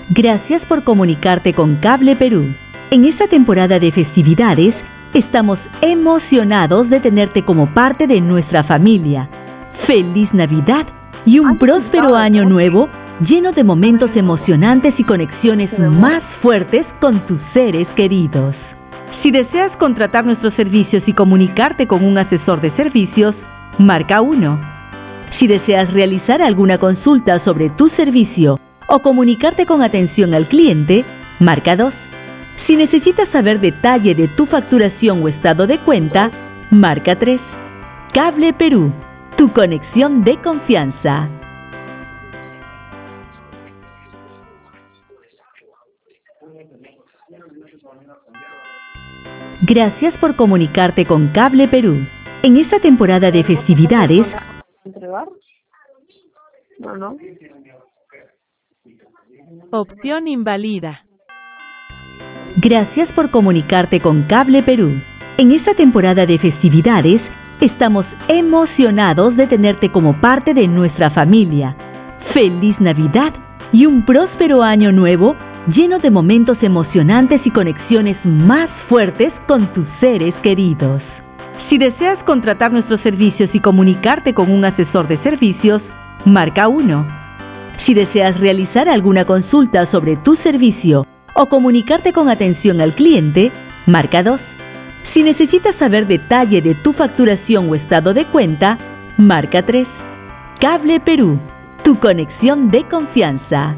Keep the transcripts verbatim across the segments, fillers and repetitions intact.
Gracias por comunicarte con Cable Perú. En esta temporada de festividades, estamos emocionados de tenerte como parte de nuestra familia. ¡Feliz Navidad y un próspero año nuevo lleno de momentos emocionantes y conexiones más fuertes con tus seres queridos! Si deseas contratar nuestros servicios y comunicarte con un asesor de servicios, marca uno. Si deseas realizar alguna consulta sobre tu servicio o comunicarte con atención al cliente, marca dos. Si necesitas saber detalle de tu facturación o estado de cuenta, marca tres. Cable Perú, tu conexión de confianza. Gracias por comunicarte con Cable Perú. En esta temporada de festividades... ¿Entregar? No, no. Opción invalida. Gracias por comunicarte con Cable Perú. En esta temporada de festividades, estamos emocionados de tenerte como parte de nuestra familia. ¡Feliz Navidad y un próspero año nuevo lleno de momentos emocionantes y conexiones más fuertes con tus seres queridos! Si deseas contratar nuestros servicios y comunicarte con un asesor de servicios, marca uno. Si deseas realizar alguna consulta sobre tu servicio o comunicarte con atención al cliente, marca dos. Si necesitas saber detalle de tu facturación o estado de cuenta, marca tres. Cable Perú, tu conexión de confianza.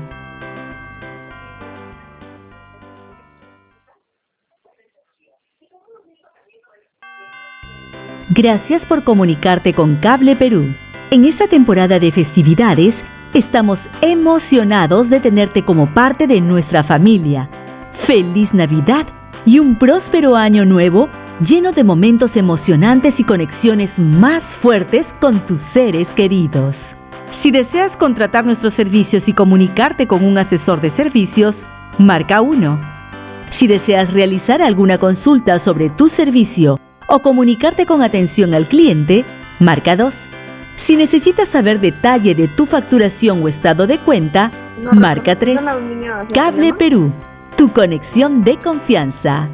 Gracias por comunicarte con Cable Perú. En esta temporada de festividades, estamos emocionados de tenerte como parte de nuestra familia. ¡Feliz Navidad y un próspero año nuevo lleno de momentos emocionantes y conexiones más fuertes con tus seres queridos! Si deseas contratar nuestros servicios y comunicarte con un asesor de servicios, marca uno. Si deseas realizar alguna consulta sobre tu servicio o comunicarte con atención al cliente, marca dos. Si necesitas saber detalle de tu facturación o estado de cuenta, No, marca tres. no, no, niña, ¿se Cable llama? Perú, tu conexión de confianza.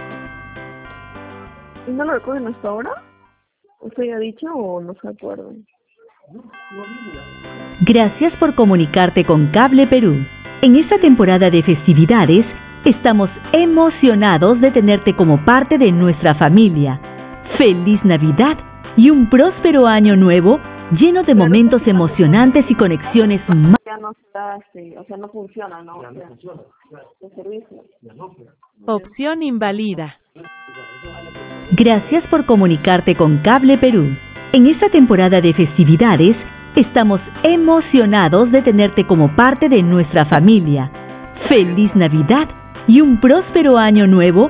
¿Y no lo recogen hasta ahora? ¿Usted ya ha dicho o no se acuerdan? Gracias por comunicarte con Cable Perú. En esta temporada de festividades, estamos emocionados de tenerte como parte de nuestra familia. ¡Feliz Navidad y un próspero año nuevo lleno de momentos emocionantes y conexiones más... Ya no está, este, o sea, no funciona, ¿no? Ya no funciona. El servicio. Opción invalida. Gracias por comunicarte con Cable Perú. En esta temporada de festividades, estamos emocionados de tenerte como parte de nuestra familia. ¡Feliz Navidad y un próspero año nuevo